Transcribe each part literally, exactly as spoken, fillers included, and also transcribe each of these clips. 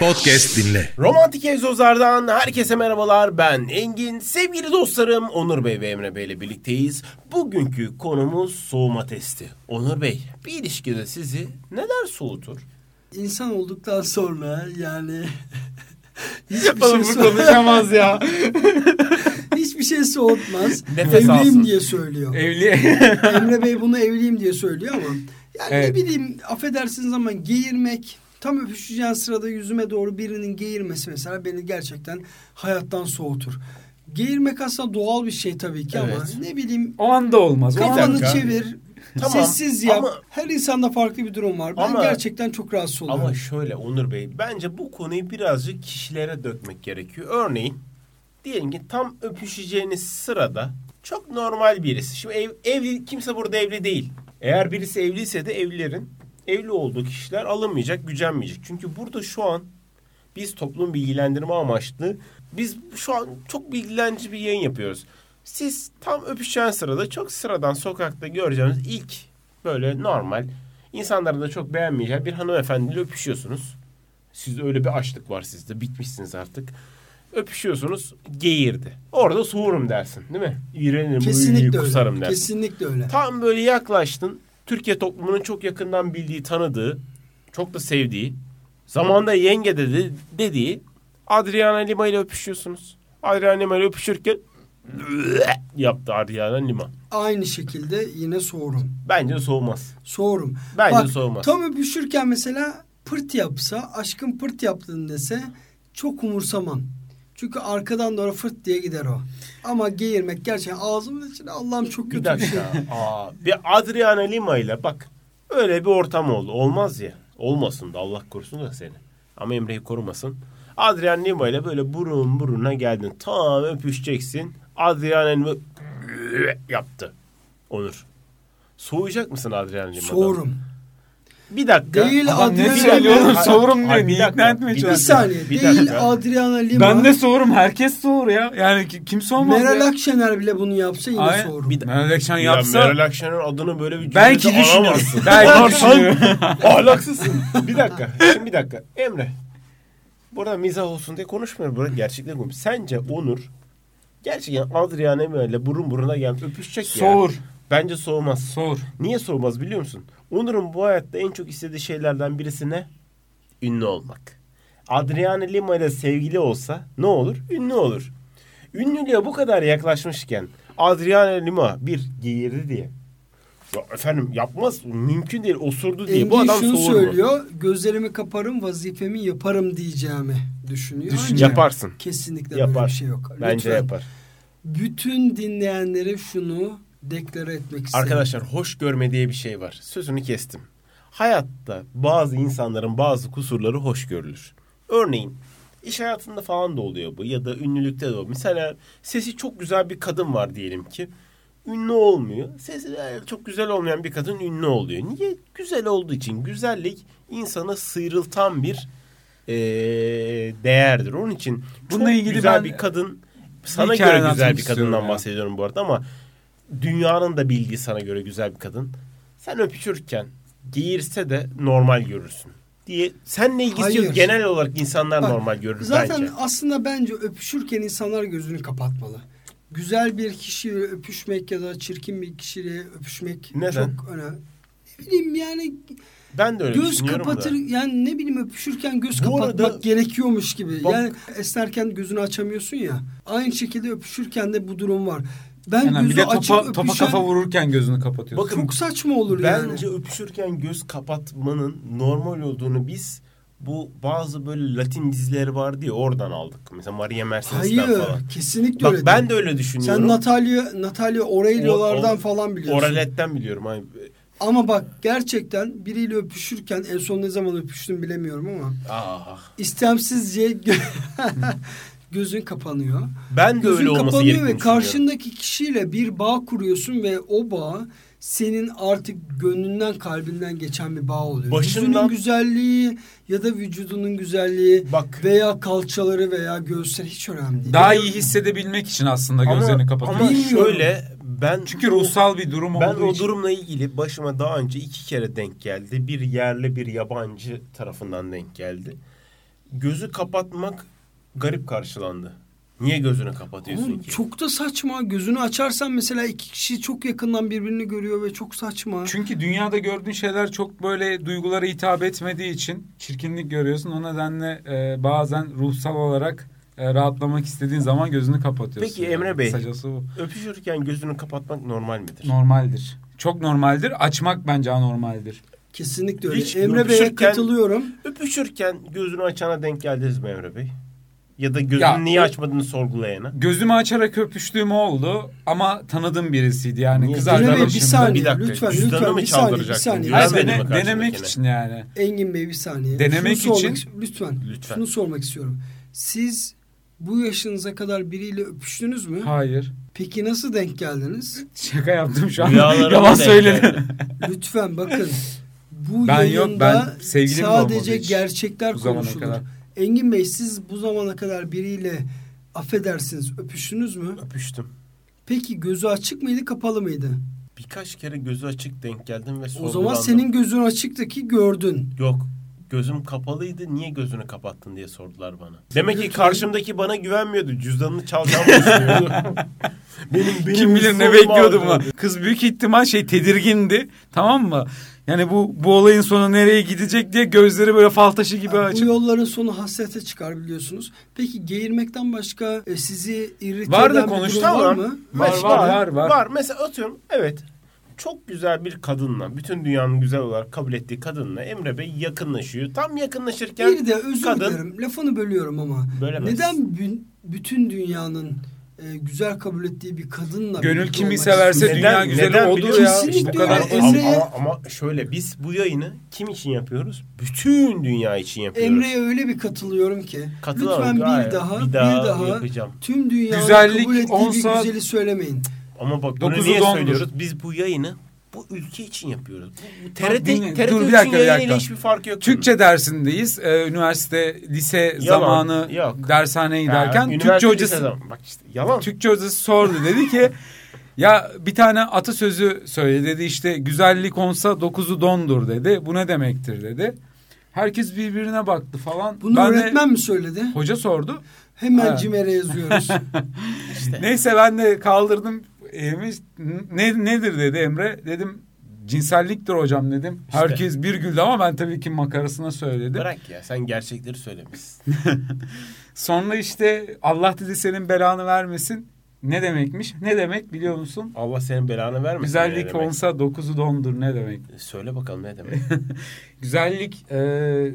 Podcast dinle. Romantik Egzozlar'dan herkese merhabalar. Ben Engin. Sevgili dostlarım Onur Bey ve Emre Bey ile birlikteyiz. Bugünkü konumuz soğuma testi. Onur Bey, bir ilişkide sizi neler soğutur? İnsan olduktan sonra yani hiçbir şey so- konuşamaz ya. Hiçbir şey soğutmaz. Nefes Evliyim alsın diye söylüyor. Evli. Emre Bey bunu evliyim diye söylüyor ama yani evet. Ne bileyim, affedersiniz ama geğirmek, tam öpüşeceğin sırada yüzüme doğru birinin geğirmesi mesela beni gerçekten hayattan soğutur. Geğirmek aslında doğal bir şey tabii ki, evet. Ama ne bileyim, o anda olmaz. kafanı çevir, tamam. Sessiz yap. Ama, her insanda farklı bir durum var. Ben ama, gerçekten çok rahatsız oluyorum. Ama şöyle Onur Bey, bence bu konuyu birazcık kişilere dökmek gerekiyor. Örneğin diyelim ki tam öpüşeceğiniz sırada çok normal birisi. Şimdi ev, evli, kimse burada evli değil. Eğer birisi evliyse de evlilerin evli olduğu kişiler alınmayacak, gücenmeyecek. Çünkü burada şu an biz toplum bilgilendirme amaçlı, biz şu an çok bilgilendirici bir yayın yapıyoruz. Siz tam öpüşen sırada çok sıradan sokakta göreceğiniz ilk böyle normal, insanların da çok beğenmeyeceği bir hanımefendiyle öpüşüyorsunuz. Sizde öyle bir açlık var sizde, bitmişsiniz artık. Öpüşüyorsunuz, geğirdi. Orada soğurum dersin, değil mi? İğrenirim, kesinlikle kusarım öyle. dersin. Kesinlikle öyle. Tam böyle yaklaştın. Türkiye toplumunun çok yakından bildiği, tanıdığı, çok da sevdiği, zamanda yenge dedi, dediği Adriana Lima ile öpüşüyorsunuz. Adriana Lima ile öpüşürken yaptı Adriana Lima. Aynı şekilde yine soğurum. Bence soğumaz. Soğurum. Bence Bak, soğumaz. Tam öpüşürken mesela pırt yapsa, aşkım pırt yaptın dese çok umursamam. Çünkü arkadan doğru fırt diye gider o. Ama geğirmek gerçekten ağzımın içine, Allah'ım çok kötü bir, bir şey. Aa, bir Adriana Lima ile bak öyle bir ortam oldu. Olmaz ya. Olmasın da Allah korusun da seni. Ama Emre'yi korumasın. Adriana Lima ile böyle burun buruna geldin. Tamam öpüşeceksin. Adriana Lima yaptı. Onur. Soğuyacak mısın Adriana Lima'dan? Soğurum. Bir dakika. Değil Adriana Lima. Soğurum diyor. Niye ikna etmeye çalışıyorsun? Bir saniye. Bir değil dakika. Adriana Lima. Ben de soğurum. Herkes soğur ya. Yani kimse olmaz. Meral ya. Akşener bile bunu yapsa yine Aynen. soğurum. Bir Meral Akşener ya yapsa. Meral Akşener adını böyle bir belki düşünürsün. Belki düşünürsün. Ahlaksızsın. Bir dakika. Şimdi bir dakika. Emre. Burada mizah olsun diye konuşmuyorum. Burada gerçekten konuşuyorum. Sence Onur gerçekten Adriana Lima ile burun buruna gelip öpüşecek Soğur. ya. Soğur. Bence soğumaz. Soğur. Niye soğumaz biliyor musun? Onur'un bu hayatta en çok istediği şeylerden birisi ne? Ünlü olmak. Adriana Lima ile sevgili olsa ne olur? Ünlü olur. Ünlülüğe bu kadar yaklaşmışken Adriana Lima bir geğirdi diye. Ya efendim yapmaz. Mümkün değil. Osurdu diye. Engin bu adam şunu soğur söylüyor. mu? Gözlerimi kaparım, vazifemi yaparım diyeceğimi düşünüyor. Düşün, yaparsın. Kesinlikle yapar. böyle bir şey yok. Bence Lütfen. yapar. Bütün dinleyenlere şunu deklare etmek istedim. Arkadaşlar hoş görme diye bir şey var. Sözünü kestim. Hayatta bazı insanların bazı kusurları hoş görülür. Örneğin iş hayatında falan da oluyor bu ya da ünlülükte de oluyor. Mesela sesi çok güzel bir kadın var diyelim ki. Ünlü olmuyor. Sesi çok güzel olmayan bir kadın ünlü oluyor. Niye? Güzel olduğu için. Güzellik insanı sıyrıltan bir ee, değerdir. Onun için bununla çok ilgili güzel bir kadın, sana göre güzel bir kadından ya. bahsediyorum bu arada ama dünyanın da bildiği sana göre güzel bir kadın. Sen öpüşürken geğirse de normal görürsün diye. Seninle ilgisi Hayır. yok. Genel olarak insanlar Bak, normal görür zaten bence. Zaten aslında bence öpüşürken insanlar gözünü kapatmalı. Güzel bir kişiyle öpüşmek ya da çirkin bir kişiyle öpüşmek Neden? çok önemli. Ne bileyim yani ben de öyle göz kapatır da. Yani ne bileyim öpüşürken göz Bu kapatmak arada, gerekiyormuş gibi. Bak, yani esnerken gözünü açamıyorsun ya. Aynı şekilde öpüşürken de bu durum var. Ben yani gözü bir de topa, açıp öpüşen, topa kafa vururken gözünü kapatıyorsun. Bakın, çok saçma olur bence yani. Bence öpüşürken göz kapatmanın normal olduğunu biz bu bazı böyle Latin dizileri vardı ya oradan aldık. Mesela Maria Mercedes'ten Hayır, falan. Hayır kesinlikle Bak, öyle ben değil. de öyle düşünüyorum. Sen Natalya, Natalya Oreilio'lardan falan biliyorsun. Oralet'ten biliyorum. Hani. Ama bak gerçekten biriyle öpüşürken en son ne zaman öpüştüm bilemiyorum ama ah. istemsizce gözün kapanıyor. Ben de gözün öyle olması gerektiğini düşünüyorum. Ve karşındaki kişiyle bir bağ kuruyorsun ve o bağ senin artık gönlünden kalbinden geçen bir bağ oluyor. Başından... Yüzünün güzelliği ya da vücudunun güzelliği Bak, veya kalçaları veya göğüsleri hiç önemli değil. Daha iyi hissedebilmek için aslında gözlerini kapatıyor. Ama şöyle ben çünkü ruhsal bir durum ben olduğu o için. durumla ilgili başıma daha önce iki kere denk geldi. Bir yerli bir yabancı tarafından denk geldi. gözü kapatmak garip karşılandı. Niye gözünü kapatıyorsun Ama ki? çok da saçma. Gözünü açarsan mesela iki kişi çok yakından birbirini görüyor ve çok saçma. Çünkü dünyada gördüğün şeyler çok böyle duygulara hitap etmediği için çirkinlik görüyorsun. O nedenle e, bazen ruhsal olarak e, rahatlamak istediğin zaman gözünü kapatıyorsun. Peki yani. Emre Bey, Kısacası bu. öpüşürken gözünü kapatmak normal midir? Normaldir. Çok normaldir. Açmak bence anormaldir. Kesinlikle öyle. Hiç Emre Bey'e öpüşürken- katılıyorum. Öpüşürken gözünü açana denk geldiniz mi Emre Bey? Ya da gözünü Ya, niye o- açmadığını sorgulayana. Gözümü açarak öpüştüğüm oldu ama tanıdığım birisiydi yani. Niye? Kız Emre Bey, bir arkadaşımdı. saniye. Bir dakika, lütfen, cüzdanını lütfen, mı bir saniye, bir çaldıracaksın? saniye. Hayır, Güvenmedin dene- mi karşındakine? denemek için yani. Engin Bey bir saniye. Denemek Şunu için- sormak- lütfen, Lütfen. şunu sormak istiyorum. Siz bu yaşınıza kadar biriyle öpüştünüz mü? Hayır. Peki nasıl denk geldiniz? Şaka yaptım şu an. Rüyalarıma Yalan denk söyledim. geldi. Lütfen bakın. Bu Ben yok, yayında ben sevgilim de olmadı sadece hiç gerçekler bu zamana konuşulur. kadar. Engin Bey, siz bu zamana kadar biriyle affedersiniz öpüştünüz mü? Öpüştüm. Peki gözü açık mıydı, kapalı mıydı? Birkaç kere gözü açık denk geldim ve O sorgulandım. zaman senin gözün açıktı ki gördün. Yok. Gözüm kapalıydı. Niye gözünü kapattın diye sordular bana. Demek ki Lütfen. karşımdaki bana güvenmiyordu. Cüzdanını çalacağımı düşünüyordu. benim, benim Kim bilir ne sorumlu bekliyordu aldı. buna. Kız büyük ihtimal şey tedirgindi. Tamam mı? Yani bu bu olayın sonu nereye gidecek diye gözleri böyle fal taşı gibi Bu açık. yolların sonu hasrete çıkar biliyorsunuz. Peki geğirmekten başka e, sizi irite Var da eden bir konuştuk durum var ama- mı? Var, Mesela- var, var, var. Var. Mesela atıyorum evet. Çok güzel bir kadınla, bütün dünyanın güzel olarak kabul ettiği kadınla Emre Bey yakınlaşıyor. Tam yakınlaşırken Bir de özür kadın- dilerim lafını bölüyorum ama Bölemez. neden bü- bütün dünyanın e, güzel kabul ettiği bir kadınla Gönül birlikte kimi olmak severse istiyorsun? dünya güzeli neden odur biliyor ya. musun? İşte bu Kesinlikle kadar öyle. Ama, Emre- ama, ama şöyle biz bu yayını kim için yapıyoruz? Bütün dünya için yapıyoruz. Emre'ye öyle bir katılıyorum ki Katılamam, lütfen gayet. bir daha bir bir daha, daha, yapacağım. tüm dünyanın Güzellik kabul ettiği olsa- bir güzeli söylemeyin. Ama bak bunu Dokuzu niye dondur. söylüyoruz? Biz bu yayını bu ülke için yapıyoruz. Bu, bu T Bak R T, dinle, T R T dur bir için dakika, bir yayınıyla dakika. hiçbir farkı yok. Türkçe dersindeyiz. Ee, üniversite, lise Yalan, zamanı yok. dershaneye Ya, giderken üniversite Türkçe hocası liseden- Bak işte yalan. Türkçe hocası sordu, dedi ki ya bir tane atasözü söyle, dedi işte güzellik olsa dokuzu dondur dedi. Bu ne demektir dedi. Herkes birbirine baktı falan. Bunu Ben de- öğretmen mi söyledi? hoca sordu. Hemen Ha. CİMER'e yazıyoruz. İşte. Neyse ben de kaldırdım elimi. Ne, nedir dedi Emre. Dedim cinselliktir hocam dedim. İşte. Herkes bir güldü ama ben tabii ki makarasına söyledim. Bırak ya sen gerçekleri söylemişsin. Sonra işte Allah dedi senin belanı vermesin. Ne demekmiş? Ne demek biliyor musun? Allah senin belanı vermesin. Güzellik ne demek? olsa dokuzu dondur ne demek? Söyle bakalım ne demek? Güzellik e,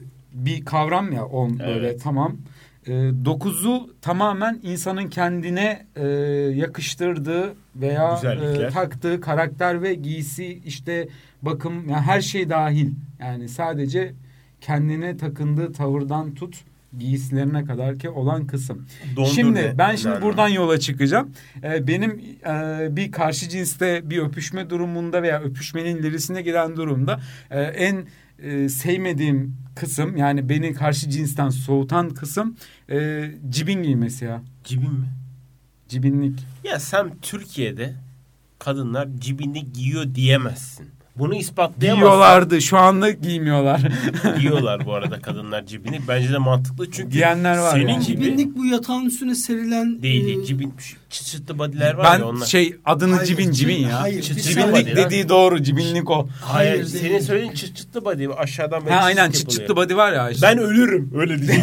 bir kavram ya on böyle Evet. tamam. E, dokuzu tamamen insanın kendine e, yakıştırdığı veya Güzellikler. e, taktığı karakter ve giysi işte bakım yani her şey dahil. Yani sadece kendine takındığı tavırdan tut giysilerine kadar ki olan kısım. Dondur Şimdi ne? ben şimdi Yani. buradan yola çıkacağım. Ee, benim e, bir karşı cinste bir öpüşme durumunda veya öpüşmenin ilerisine giden durumda e, en e, sevmediğim kısım yani beni karşı cinsten soğutan kısım e, cibin giymesi ya. Cibin mi? Cibinlik. Ya sen Türkiye'de kadınlar cibinlik giyiyor diyemezsin. Bunu ispatlayamazsın. Giyiyorlardı, şu anda giymiyorlar. Giyiyorlar bu arada kadınlar cibinlik. Bence de mantıklı çünkü Giyenler var senin yani. gibi Cibinlik bu yatağın üstüne serilen... değil. e, değil. Cibin çıt çıtlı body'ler var Ben ya onlar. şey adını Hayır, cibin cibin ya. hayır, Çıt bir çıt saniye. body Cibinlik lan. dediği doğru, cibinlik o. Hayır, Hayır, senin değil. söylediğin çıt çıtlı body aşağıdan böyle Ha aynen çizik çıt çıtlı yapılıyor. body var ya işte. Ben ölürüm öyle diyeyim.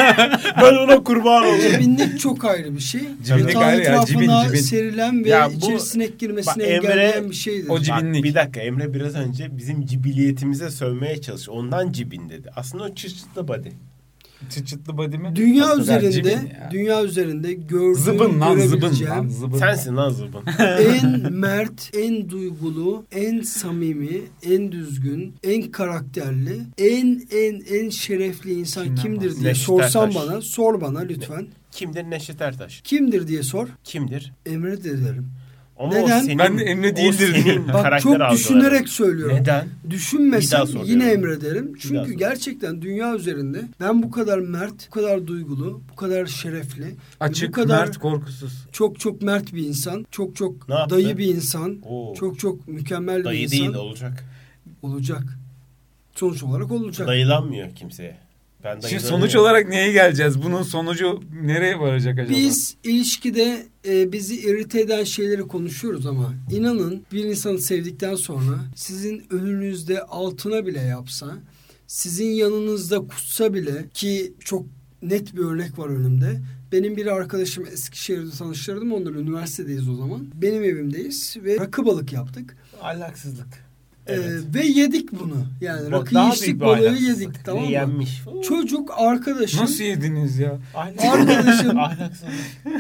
Ben ona kurban olurum. Cibinlik çok ayrı bir şey. Cibinlik Yatağın ayrı ya, cibin, etrafına cibin. serilen ve Ya bu- içeri sinek girmesini Bak, Emre- engelleyen bir şeydir. O cibin- Bak, Cibinlik. bir dakika Emre biraz önce bizim cibiliyetimize sövmeye çalış. Ondan cibin dedi. Aslında o çıt çıtlı body. Çıt çıtlı body mi? Dünya Çok güzel, üzerinde, cibin ya. dünya üzerinde gördüğüm, Zıbın lan zıbın görebileceğim lan zıbın. Sensin lan zıbın. en mert, en duygulu, en samimi, en düzgün, en karakterli, en en en şerefli insan Kimden kimdir diye bahsediyorsun? sorsan Neşet Ertaş. bana, sor bana lütfen. Kimdir Neşet Ertaş? Kimdir diye sor. Kimdir? Emre de derim. Ama Neden? o senin, Ben de Emre o değildir senin diyorum. Bak karakter çok algıların. düşünerek söylüyorum. Neden? Bir Düşünmesem daha soruyorum. yine Emre derim. daha Çünkü soruyorum. gerçekten dünya üzerinde ben bu kadar mert, bu kadar duygulu, bu kadar şerefli, Açık, bu kadar mert, korkusuz. çok çok mert bir insan, çok çok Ne yaptı? dayı bir insan, Oo. çok çok mükemmel bir Dayı insan değil olacak. olacak. Sonuç olarak olacak. Dayılanmıyor kimseye. Ben de Şimdi sonuç olarak neye geleceğiz? Bunun sonucu nereye varacak acaba? Biz ilişkide e, bizi irite eden şeyleri konuşuyoruz ama inanın bir insanı sevdikten sonra sizin önünüzde altına bile yapsa, sizin yanınızda kutsa bile, ki çok net bir örnek var önümde. Benim bir arkadaşım Eskişehir'de tanıştırdım. Onları üniversitedeyiz o zaman. Benim evimdeyiz ve rakı balık yaptık. Ahlaksızlık. Evet. Evet. Ve yedik bunu. Yani Bak, rakıyı daha içtik, büyük bir balığı ahlaksızlık. yedik, tamam mı? Yenmiş. Çocuk arkadaşım. Nasıl yediniz ya? Arkadaşım. Ahlaksızlık.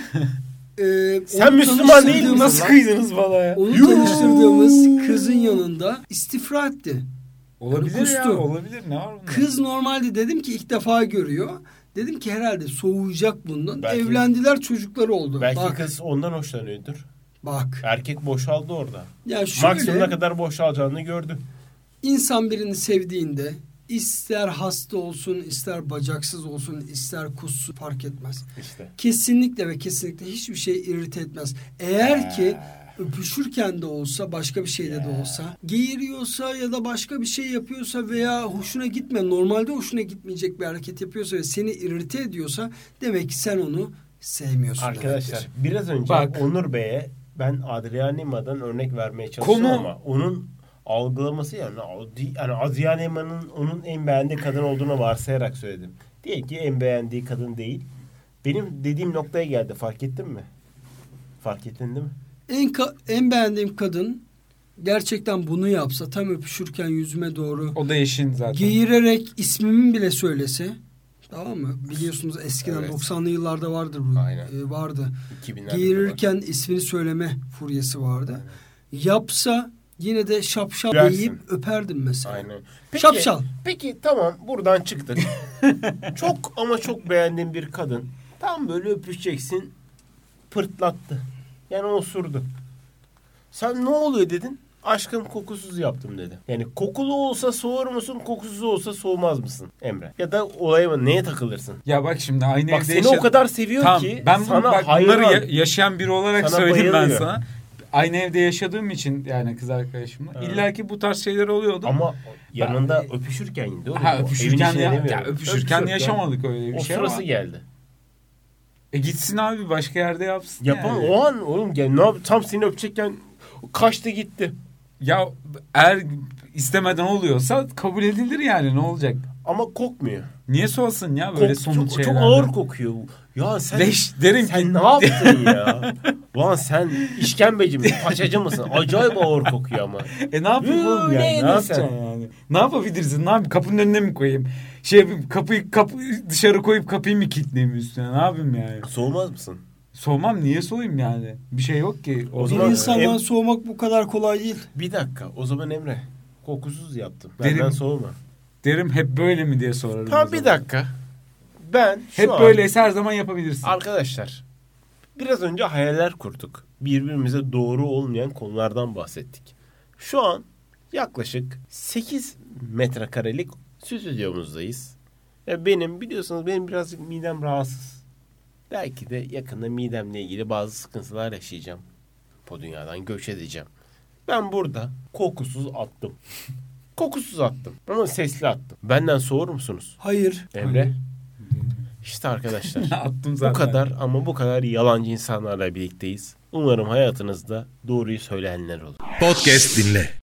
e, Sen onu Müslüman değil misin? tanıştırdığımız- Nasıl kıydınız bana ya? Onu Yuh! tanıştırdığımız kızın yanında istifra etti. Olabilir Kustu. ya, olabilir. Ne var bunda? Kız normalde dedim ki ilk defa görüyor. Dedim ki herhalde soğuyacak bundan. Belki- Evlendiler, çocukları oldu. Belki bak, kız ondan hoşlanıyordur. bak. Erkek boşaldı orada. Ya şöyle, Maksimum ne kadar boşalacağını gördü. insan birini sevdiğinde ister hasta olsun, ister bacaksız olsun, ister kussuz fark etmez. İşte. Kesinlikle ve kesinlikle hiçbir şey irite etmez. Eğer ki öpüşürken de olsa, başka bir şeyde de olsa, geğiriyorsa ya da başka bir şey yapıyorsa veya hoşuna gitme, normalde hoşuna gitmeyecek bir hareket yapıyorsa ve seni irite ediyorsa, demek ki sen onu sevmiyorsun Arkadaşlar demektir. biraz önce Bak. Onur Bey'e ben Adrian Lima'dan örnek vermeye çalıştım Konu- ama onun algılaması yani, yani Adrian Lima'nın onun en beğendiği kadın olduğunu varsayarak söyledim. Diyelim ki en beğendiği kadın değil. Benim dediğim noktaya geldi, fark ettin mi? Fark ettin değil mi? En, ka- en beğendiğim kadın gerçekten bunu yapsa, tam öpüşürken yüzüme doğru O da eşin zaten. geğirerek ismimi bile söylese, tamam mı? Biliyorsunuz eskiden Evet. doksanlı yıllarda vardır bu. Aynen. e, vardı. iki binlerde Geğirirken ismini söyleme furyası vardı. Yapsa yine de şapşal Versin. deyip öperdim mesela. Aynen. Peki, Şapşal. Peki tamam, buradan çıktık. Çok ama çok beğendiğin bir kadın tam böyle öpüşeceksin, pırtlattı. Yani osurdu. Sen ne oluyor dedin? Aşkım kokusuz yaptım dedi. Yani kokulu olsa soğur musun, kokusuz olsa soğumaz mısın Emre? Ya da olaya mı, neye takılırsın? Ya bak şimdi aynı Bak evde seni yaşa- o kadar seviyor Tamam, ki ben bunu, sana bak, hayran. bunları ya- yaşayan biri olarak Sana söyleyeyim ben bayılıyor. sana. Aynı evde yaşadığım için yani kız arkadaşımla. Ha. İlla ki bu tarz şeyler oluyordu. Ama yanında öpüşürken indi oğlum. Ha, O, öpüşürken, evin içine ya, demiyorum. ya öpüşürken yaşamadık öyle bir o şey sırası ama. geldi. E gitsin abi başka yerde yapsın. Yapamam. yani. O an oğlum gel, ne yap, tam seni öpecekken kaçtı gitti. Ya eğer istemeden oluyorsa kabul edilir yani, ne olacak? Ama kokmuyor. Niye soğusun ya böyle Kok- somut çok, şeylerden? çok ağır kokuyor. Ya sen Leş derim sen ki. ne yaptın ya? Lan sen işkembeci misin? Paçacı mısın? Acayip ağır kokuyor ama. E ne yapayım Yoo, oğlum ne yani? Ne yedin yapacaksın sen? yani? Ne yapabilirsin? Ne yapayım? Kapının önüne mi koyayım? Şey yapayım, kapıyı kapı dışarı koyup kapıyı mı kilitleyeyim üstüne? Ne yapayım yani? Soğumaz mısın? Soğumam, niye soğuyayım yani? Bir şey yok ki. O O Bir zaman- insandan Em- soğumak bu kadar kolay değil. Bir dakika. O zaman Emre, kokusuz yaptım. Derim- Benden soğuma. derim hep böyle mi diye sorarım. o Tamam bir zaman. dakika. Ben şu Hep an- böyleyse her zaman yapabilirsin. Arkadaşlar, biraz önce hayaller kurduk. Birbirimize doğru olmayan konulardan bahsettik. Şu an yaklaşık sekiz metrekarelik stüdyomuzdayız. Ve benim biliyorsunuz benim birazcık midem rahatsız. Belki de yakında midemle ilgili bazı sıkıntılar yaşayacağım. Bu dünyadan göç edeceğim. Ben burada kokusuz attım. Kokusuz attım. Ama sesli attım. Benden soğur musunuz? Hayır. Emre? Hayır. İşte arkadaşlar. Attım Bu zaten. kadar ama bu kadar yalancı insanlarla birlikteyiz. Umarım hayatınızda doğruyu söyleyenler olur. Podcast dinle.